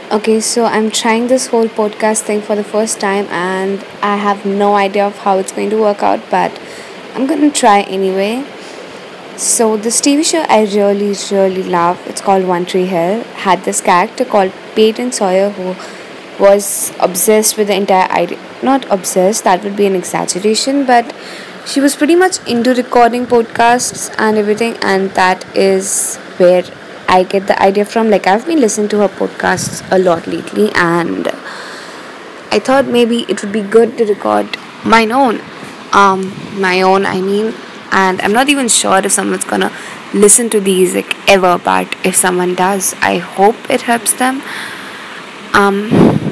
Okay, so I'm trying this whole podcast thing for the first time and I have no idea of how it's going to work out, but I'm going to try anyway. So this TV show I really love, it's called One Tree Hill, had this character called Peyton Sawyer who was obsessed with the entire idea. Not obsessed, that would be an exaggeration, but she was pretty much into recording podcasts and everything, and that is where I get the idea from. Like, I've been listening to her podcasts a lot lately, and I thought maybe it would be good to record mine own. I mean, and I'm not even sure if someone's gonna listen to these like ever, but if someone does, I hope it helps them. Um,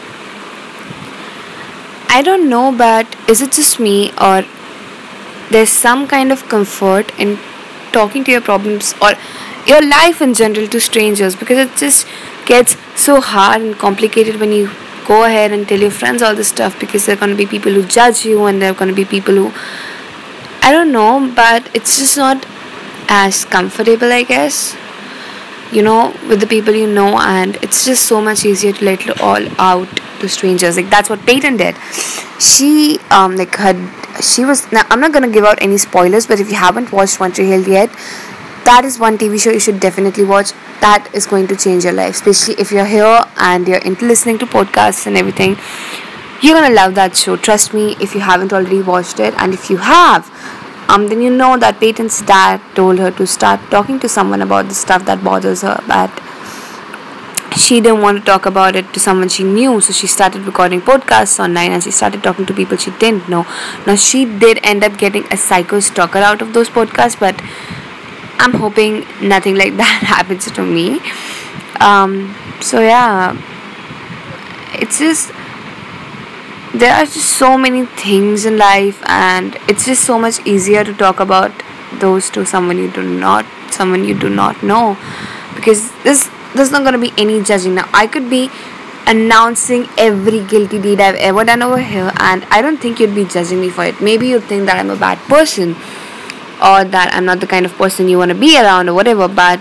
I don't know, but is it just me or there's some kind of comfort in talking to your problems or your life in general to strangers, because it just gets so hard and complicated when you go ahead and tell your friends all this stuff, because there are going to be people who judge you and there are going to be people who, I don't know, but it's just not as comfortable, I guess, with the people you know, and it's just so much easier to let it all out to strangers. Like, that's what Peyton did. She like had she was now, I'm not gonna give out any spoilers, but if you haven't watched One Tree Hill yet, that is one TV show you should definitely watch. That is going to change your life, especially if you're here and you're into listening to podcasts and everything. You're gonna love that show, trust me, if you haven't already watched it. And if you have, then you know that Peyton's dad told her to start talking to someone about the stuff that bothers her, but she didn't want to talk about it to someone she knew, so she started recording podcasts online and she started talking to people she didn't know. Now, she did end up getting a psycho stalker out of those podcasts, but I'm hoping nothing like that happens to me. So yeah, it's just, there are just so many things in life, and it's just so much easier to talk about those to someone you do not know, because there's not gonna be any judging. Now, I could be announcing every guilty deed I've ever done over here, and I don't think you'd be judging me for it. Maybe you'd think that I'm a bad person or that I'm not the kind of person you want to be around or whatever, but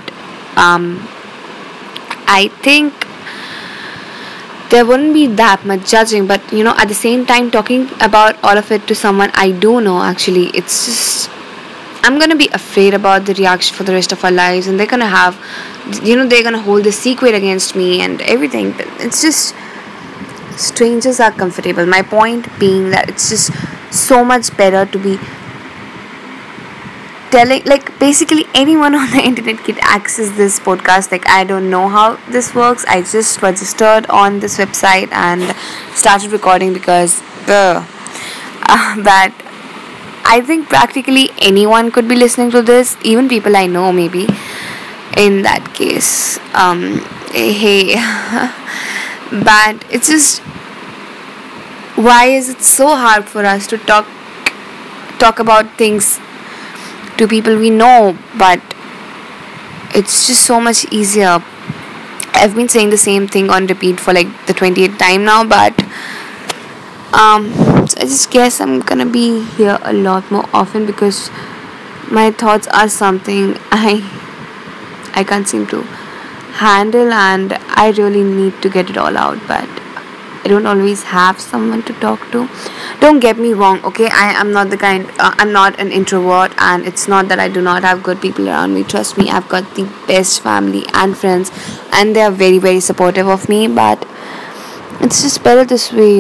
I think there wouldn't be that much judging. But at the same time, talking about all of it to someone I do know, actually, it's just, I'm gonna be afraid about the reaction for the rest of our lives, and they're gonna have, they're gonna hold the secret against me and everything. But it's just, strangers are comfortable. My point being that it's just so much better to be telling, like, basically anyone on the internet can access this podcast. Like, I don't know how this works. I just registered on this website and started recording because but I think practically anyone could be listening to this, even people I know, maybe. In that case, hey, but it's just, why is it so hard for us to talk about things to people we know? But it's just so much easier. I've been saying the same thing on repeat for like the 28th time now, but so I just guess I'm gonna be here a lot more often, because my thoughts are something I can't seem to handle, and I really need to get it all out, but I don't always have someone to talk to. Don't get me wrong, okay? I'm not the kind, I'm not an introvert, and it's not that I do not have good people around me. Trust me, I've got the best family and friends, and they are very, very supportive of me, but it's just better this way,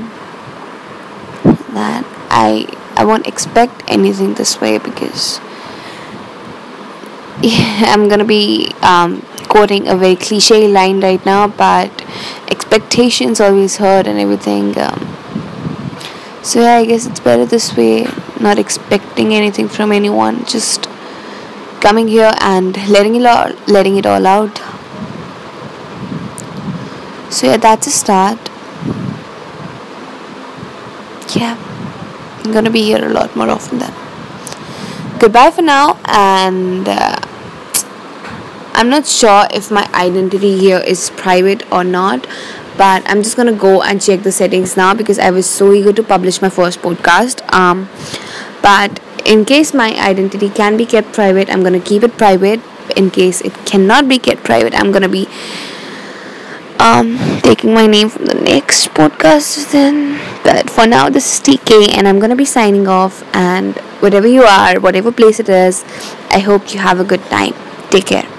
that I won't expect anything this way, because I'm gonna be quoting a very cliche line right now, but expectations always hurt and everything. So yeah, I guess it's better this way, not expecting anything from anyone, just coming here and letting it all out. So yeah, that's a start. Yeah, I'm gonna be here a lot more often then. Goodbye for now, and I'm not sure if my identity here is private or not, but I'm just gonna go and check the settings now, because I was so eager to publish my first podcast. But in case my identity can be kept private, I'm gonna keep it private. In case it cannot be kept private, I'm gonna be taking my name from the next podcast then. But for now, this is TK, and I'm gonna be signing off. And wherever you are, whatever place it is, I hope you have a good time. Take care.